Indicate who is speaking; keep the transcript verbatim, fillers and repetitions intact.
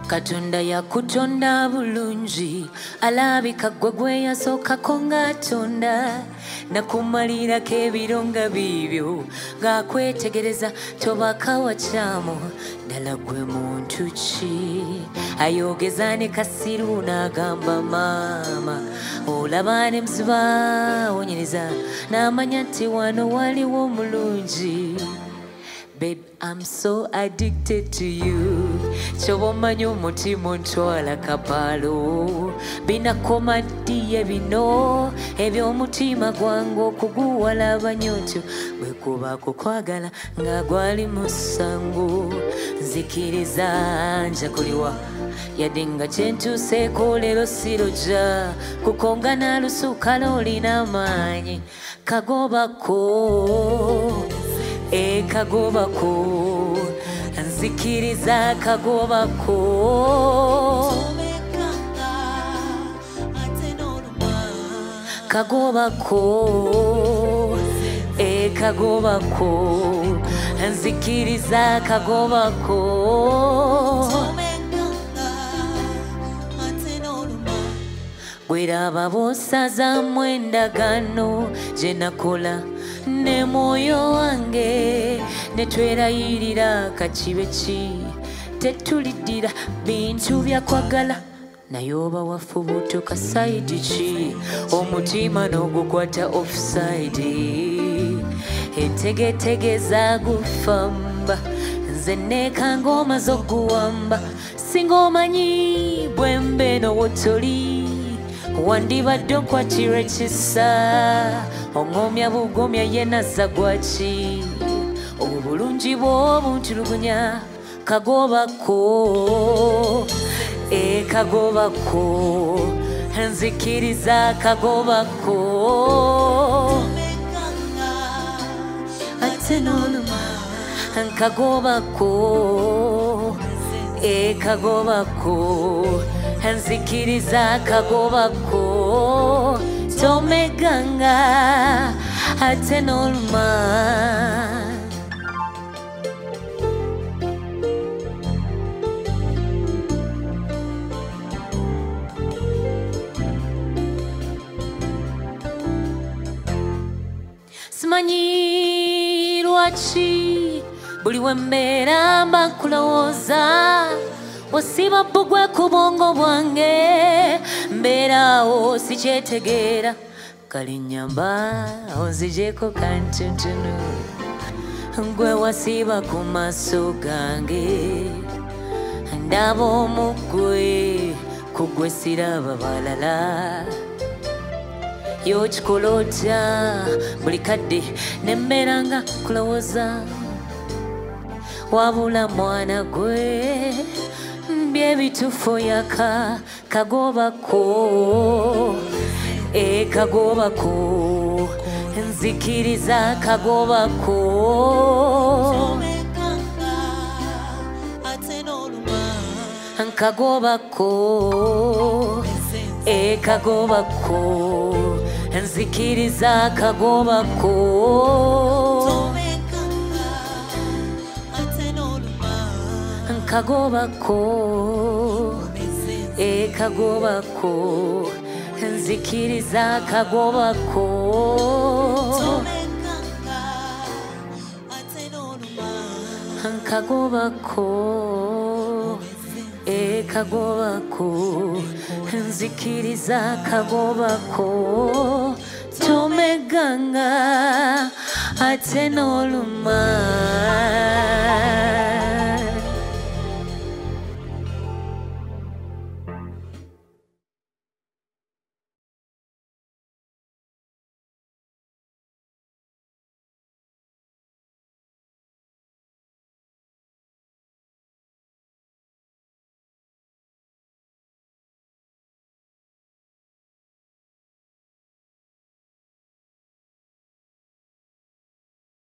Speaker 1: Katonda yakutonda bulungi alabika gwe gwe yasookako ng'atonda nakumalirako ebironga bibyo ng'akwetegereza tobaka wakyamu ddala gwe muntu ki ayogeza ne kasiru n'agamba maama olaba ne muziba wonyereza n'amanya nti wano waliwo omulungi. Babe, I'm so addicted to you. Chobomanyo mutima ntwala kapalo binakoma ddiye bino eby'omutima gwange okuguwala abanyotyo bwe kuba kukwagala nga gwali musango nzikiriza nja kuliwa yadde nga kyentuuseeko leero sirojja kukonga nalusuka lolina amaanyi kagobako e kagobako nzikiriza kagobako kagobako e kagobako nzikiriza kagobako bweraba bosazamu endagaano gye nakola ne mwoyo wange ne twerayirira kakibe ki tetuliddira bintu byakwagala naye oba wafubuto kasayidi ki omutima n'ogukwata offside entegetegeza gufamba nze neekanga omaze oguwamba singa omanyi bwembe n'owotoli wandibadde okwatira ekisa ongomya bugomya yenazza gwaki obulungi bw'obuntulugunya kagobako e kagobako nzikiriza kagobako ate n'oluma kagobako e kagobako nzikiriza kagobako tomeganga ate n'oluma. Simanyi lwaki buli wembeera mba nkulowooza osiba bbugwe ku bwongo bwange mbeeraawo sikyetegeera kale nnyamba onzigyeko kantuntunu gwe wasiba ku maaso gange ndaba omugwe ku gwe siraba balala y'okikola otya buli kadde nembeera nga kulowooza wabula mwana gwe byebitufu yaka kagobako e kagobako nzikiriza kagobako kagobako e kagobako nzikiriza kagobako kagobako e kagobako nzikiriza kagobako kagobako e kagobako nzikiriza kagobako tomeganga ate n'oluma.